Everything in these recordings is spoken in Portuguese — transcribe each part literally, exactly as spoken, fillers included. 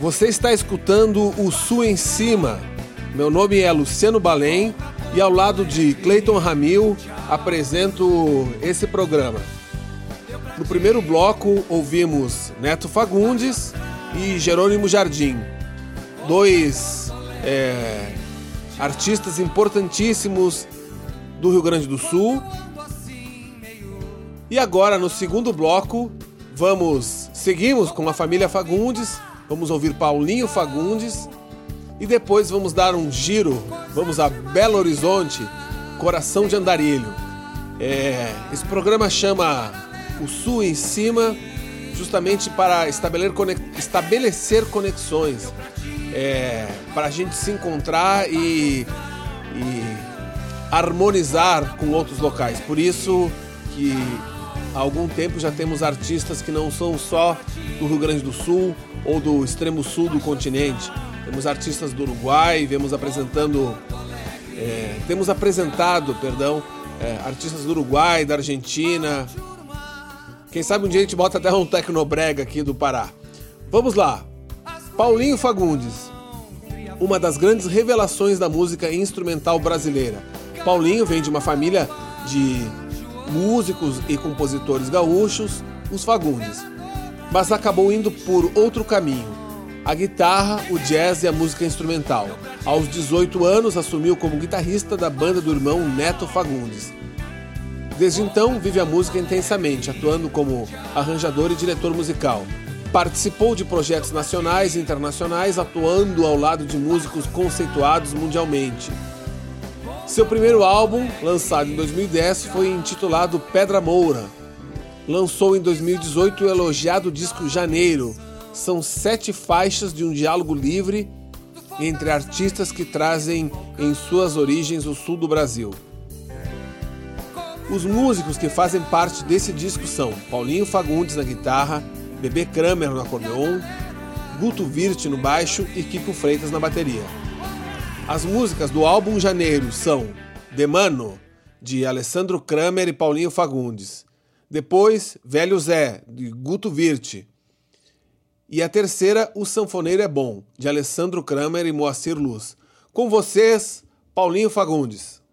Você está escutando o Sul em Cima. Meu nome é Luciano Balém e ao lado de Cleiton Ramil apresento esse programa. No primeiro bloco ouvimos Neto Fagundes e Jerônimo Jardim, dois é, artistas importantíssimos do Rio Grande do Sul. E agora, no segundo bloco, vamos seguimos com a família Fagundes. Vamos ouvir Paulinho Fagundes e depois vamos dar um giro, vamos a Belo Horizonte, Coração de Andarilho. É, esse programa chama O Sul em Cima, justamente para estabelecer, conex, estabelecer conexões, é, para a gente se encontrar e, e harmonizar com outros locais. Por isso que há algum tempo já temos artistas que não são só do Rio Grande do Sul ou do extremo sul do continente. Temos artistas do Uruguai, vemos apresentando, é, temos apresentado, perdão, é, artistas do Uruguai, da Argentina. Quem sabe um dia a gente bota até um tecnobrega aqui do Pará. Vamos lá. Paulinho Fagundes, uma das grandes revelações da música instrumental brasileira. Paulinho vem de uma família de músicos e compositores gaúchos, os Fagundes, mas acabou indo por outro caminho: a guitarra, o jazz e a música instrumental. Aos dezoito anos assumiu como guitarrista da banda do irmão Neto Fagundes. Desde então vive a música intensamente, atuando como arranjador e diretor musical. Participou de projetos nacionais e internacionais, atuando ao lado de músicos conceituados mundialmente. Seu primeiro álbum, lançado em dois mil e dez, foi intitulado Pedra Moura. Lançou em dois mil e dezoito o elogiado disco Janeiro. São sete faixas de um diálogo livre entre artistas que trazem em suas origens o sul do Brasil. Os músicos que fazem parte desse disco são Paulinho Fagundes na guitarra, Bebê Kramer no acordeon, Guto Virte no baixo e Kiko Freitas na bateria. As músicas do álbum Janeiro são De Mano, de Alessandro Kramer e Paulinho Fagundes. Depois, Velho Zé, de Guto Virte. E a terceira, O Sanfoneiro é Bom, de Alessandro Kramer e Moacir Luz. Com vocês, Paulinho Fagundes.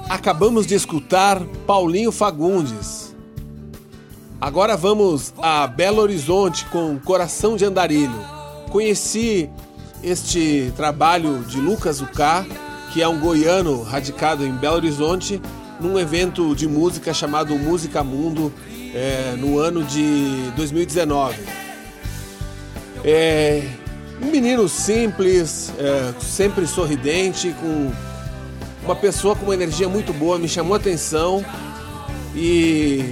Acabamos de escutar Paulinho Fagundes. Agora vamos a Belo Horizonte com Coração de Andarilho. Conheci este trabalho de Lucas Uká, que é um goiano radicado em Belo Horizonte, num evento de música chamado Música Mundo, é, no ano de dois mil e dezenove. É um menino simples, é, sempre sorridente, com uma pessoa com uma energia muito boa, me chamou a atenção e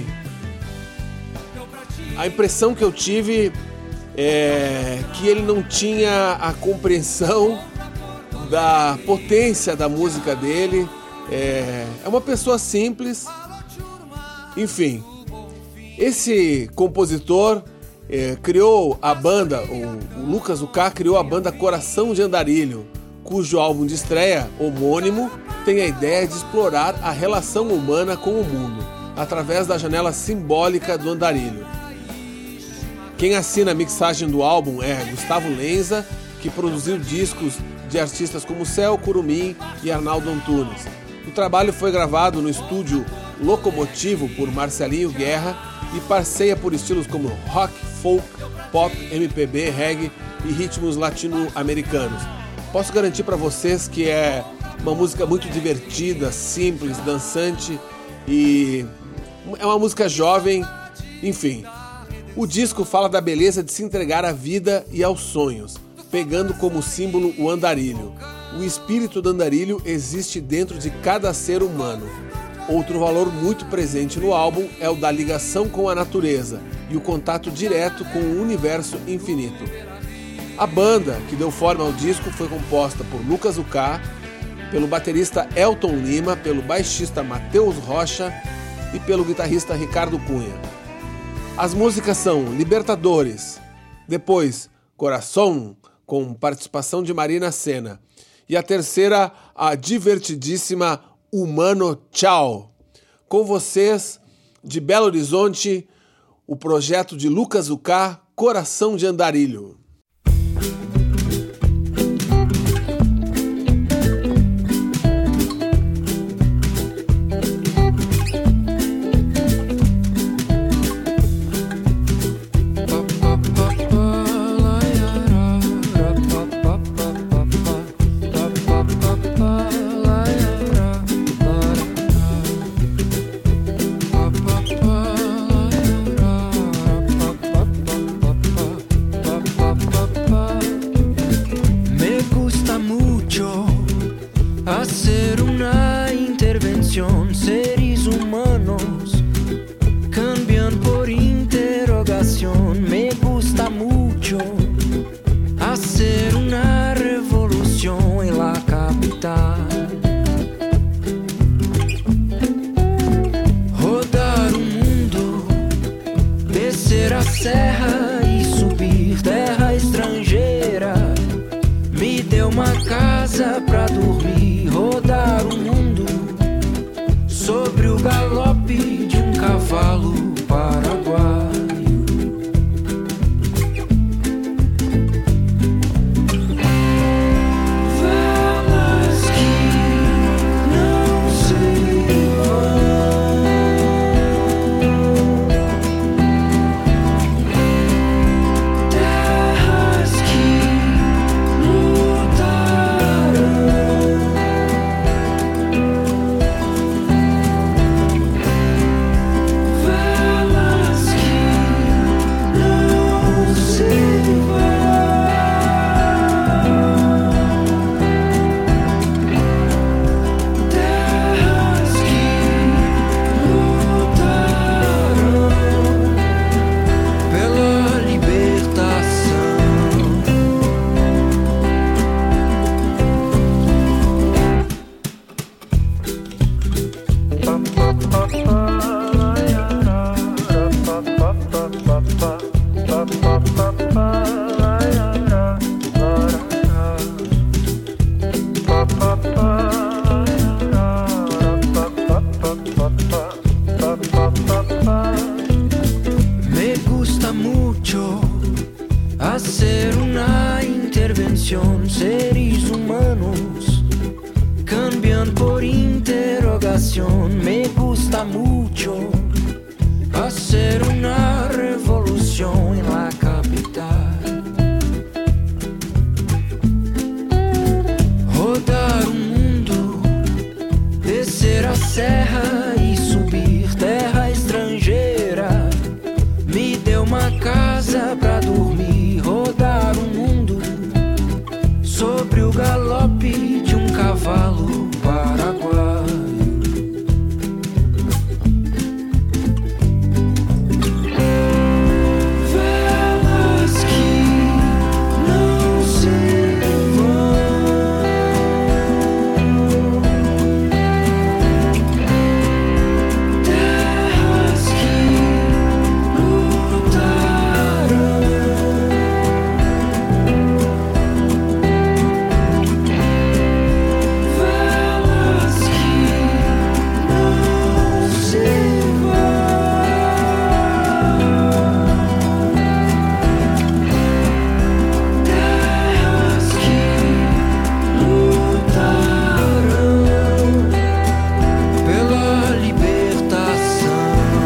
a impressão que eu tive é que ele não tinha a compreensão da potência da música dele. É, é uma pessoa simples, enfim. Esse compositor é, criou a banda, o, o Lucas Uká criou a banda Coração de Andarilho, cujo álbum de estreia, homônimo, tem a ideia de explorar a relação humana com o mundo, através da janela simbólica do andarilho. Quem assina a mixagem do álbum é Gustavo Lenza, que produziu discos de artistas como Céu Curumim e Arnaldo Antunes. O trabalho foi gravado no estúdio Locomotivo por Marcelinho Guerra e passeia por estilos como rock, folk, pop, M P B, reggae e ritmos latino-americanos. Posso garantir para vocês que é uma música muito divertida, simples, dançante e é uma música jovem, enfim. O disco fala da beleza de se entregar à vida e aos sonhos, pegando como símbolo o andarilho. O espírito do andarilho existe dentro de cada ser humano. Outro valor muito presente no álbum é o da ligação com a natureza e o contato direto com o universo infinito. A banda que deu forma ao disco foi composta por Lucas Uká, pelo baterista Elton Lima, pelo baixista Matheus Rocha e pelo guitarrista Ricardo Cunha. As músicas são Libertadores, depois Coração, com participação de Marina Sena, e a terceira, a divertidíssima Humano Tchau. Com vocês, de Belo Horizonte, o projeto de Lucas Uká, Coração de Andarilho. Hacer una intervención, seres humanos cambian por interrogación. Me gusta mucho hacer una revolución en la capital, rodar o mundo, descer a serra e subir terra estrangeira. Me deu uma casa pra dormir, rodar o mundo sobre o galope de um cavalo paraguaio. Velas que não se vão, terras que lutarão. Me gusta mucho hacer una intervención. Seres humanos cambian por interrogación. civilización. Me gusta mucho hacer una revolución en la capital. Rodar o mundo, descer a serra e subir terra estrangeira. Me deu uma casa pra dormir. Rodar o mundo sobre o galope de um cavalo paraguaio. Velas que não se vão, terras que lutarão. Velas que não se terras que lutarão pela libertação.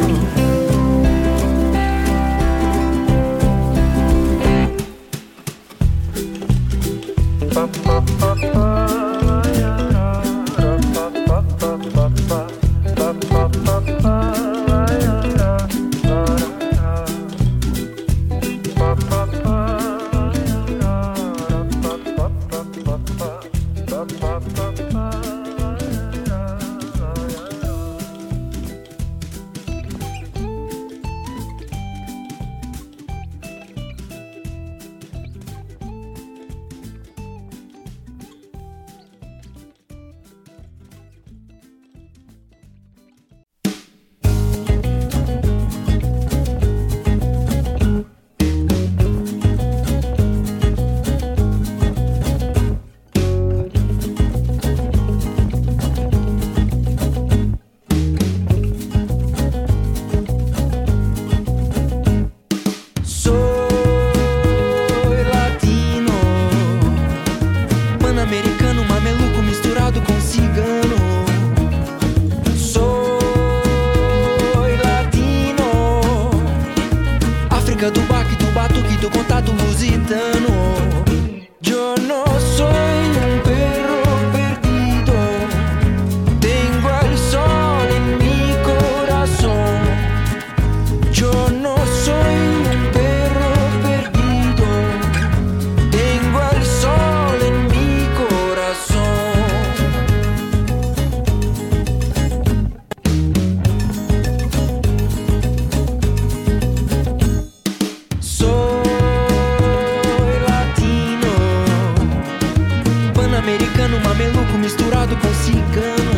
Soy latino, pan-americano, mameluco misturado com cigano. Soy latino, África do baque, do batuque, do contato lusitano. Yo no soy un perro perdido, tengo el sol en mi corazón. Yo no soy un perro perdido, tengo el sol en mi corazón. Soy latino, pan-americano, mameluco misturado com cigano.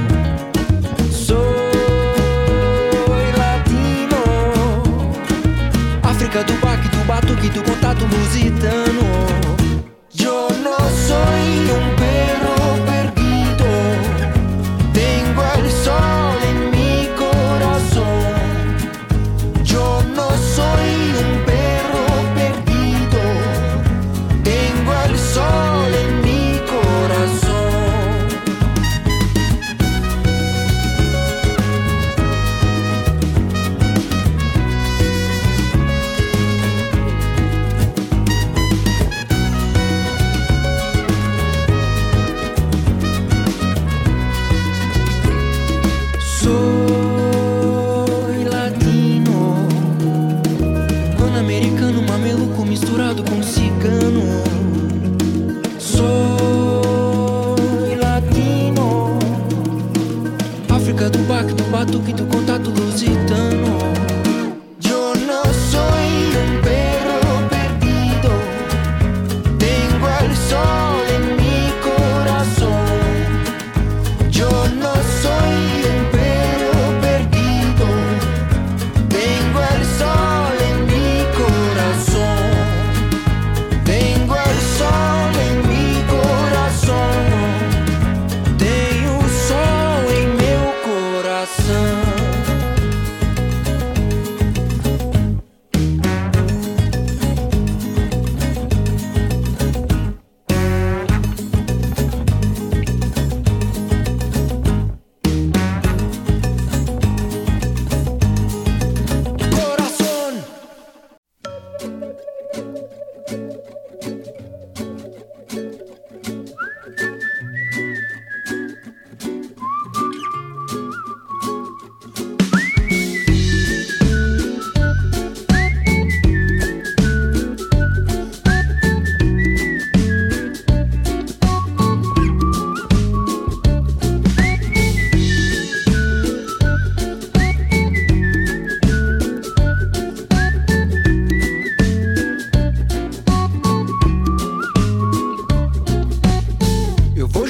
Soy latino, África do baque, do batuque, do contato lusitano. Yo no soy un perro perdido, tengo el sol en mi corazón. Yo no soy un perro perdido, tengo el sol en mi corazón.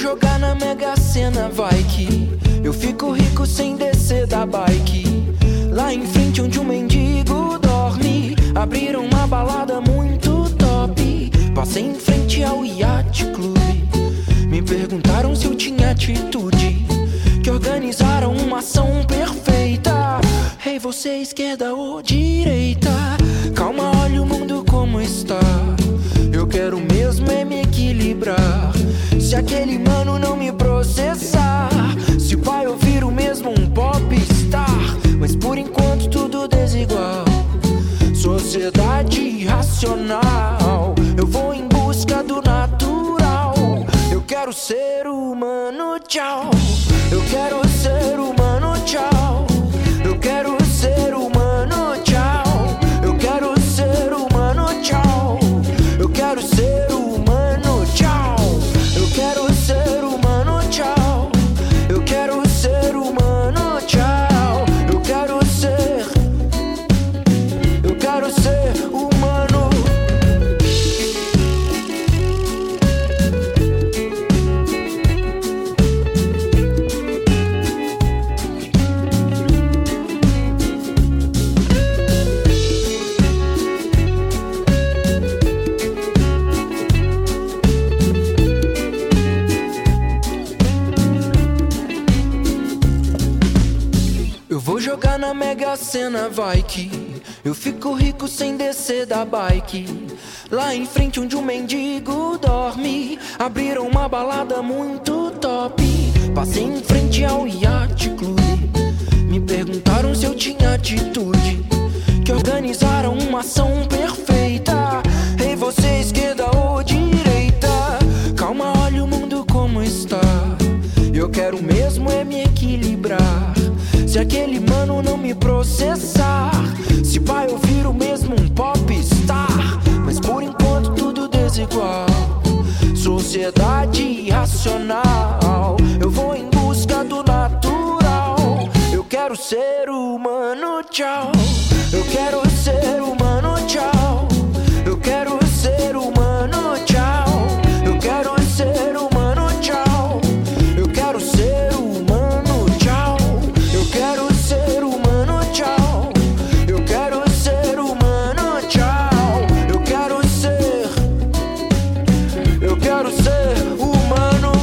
jogar na Mega Sena, vai que eu fico rico sem descer da bike. Lá em frente onde um mendigo dorme, abriram uma balada muito top. Passei em frente ao Yacht Club, me perguntaram se eu tinha atitude, que organizaram uma ação perfeita. Ei, você esquerda ou direita? Calma, olha o mundo como está. Eu quero mesmo é me equilibrar. Se aquele mano não me processar, se o pai ouvir o mesmo um popstar. Mas por enquanto tudo desigual, sociedade irracional. Eu vou em busca do natural. Eu quero ser humano, tchau. Eu quero ser humano, tchau. Eu quero ser humano, tchau. Eu quero ser humano, tchau. Eu quero ser humano, tchau. Eu quero ser humano, tchau. Eu quero ser humano, tchau. Eu quero ser, eu quero ser humano. Vou jogar na Mega Sena, vai que eu fico rico sem descer da bike. Lá em frente onde um mendigo dorme, abriram uma balada muito top. Passei em frente ao Yacht Club, me perguntaram se eu tinha atitude, que organizaram uma ação perfeita. Ei, você esquerda ou direita? Calma, olha o mundo como está. Eu quero mesmo é me equilibrar. Se aquele mano não me processar, se vai ouvir o mesmo um popstar. Mas por enquanto tudo desigual, sociedade irracional. Eu vou em busca do natural. Eu quero ser humano, tchau. Eu quero ser humano, tchau. Eu quero ser humano, tchau. Eu quero ser humano, tchau. Eu quero ser humano, tchau. Eu quero ser humano, tchau. Eu quero ser humano, tchau. Eu quero ser, eu quero ser humano.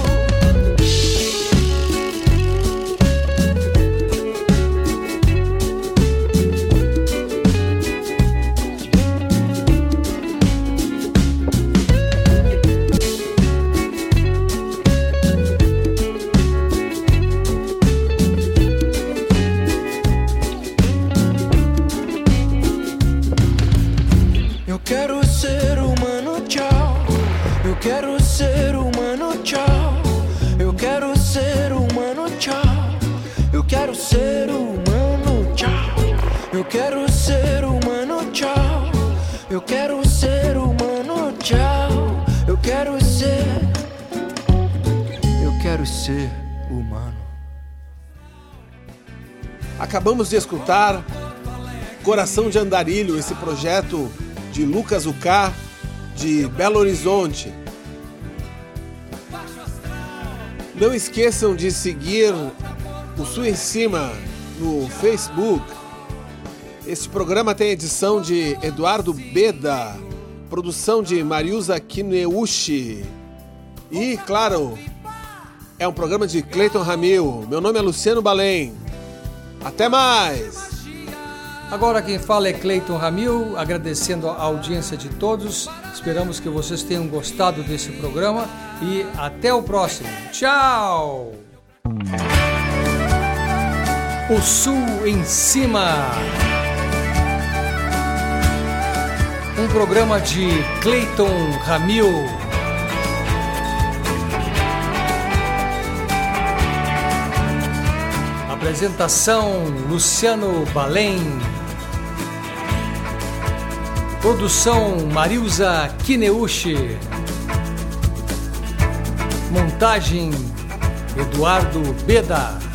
Eu quero ser humano, tchau. Eu quero ser humano, tchau. Eu quero ser humano, tchau. Eu quero ser humano, tchau. Eu quero ser humano, tchau. Eu quero ser humano, tchau. Eu quero ser, eu quero ser humano. Acabamos de escutar Coração de Andarilho, esse projeto de Lucas Ucá, de Belo Horizonte. Não esqueçam de seguir o Sul em Cima no Facebook. Este programa tem edição de Eduardo Beda, produção de Mariusa Kineuchi. E, claro, é um programa de Cleiton Ramil. Meu nome é Luciano Balém. Até mais! Agora quem fala é Cleiton Ramil, agradecendo a audiência de todos. Esperamos que vocês tenham gostado desse programa e até o próximo. Tchau! O Sul em Cima. Um programa de Cleiton Ramil. Apresentação Luciano Balém. Produção Mariusa Kineuchi. Montagem Eduardo Beda.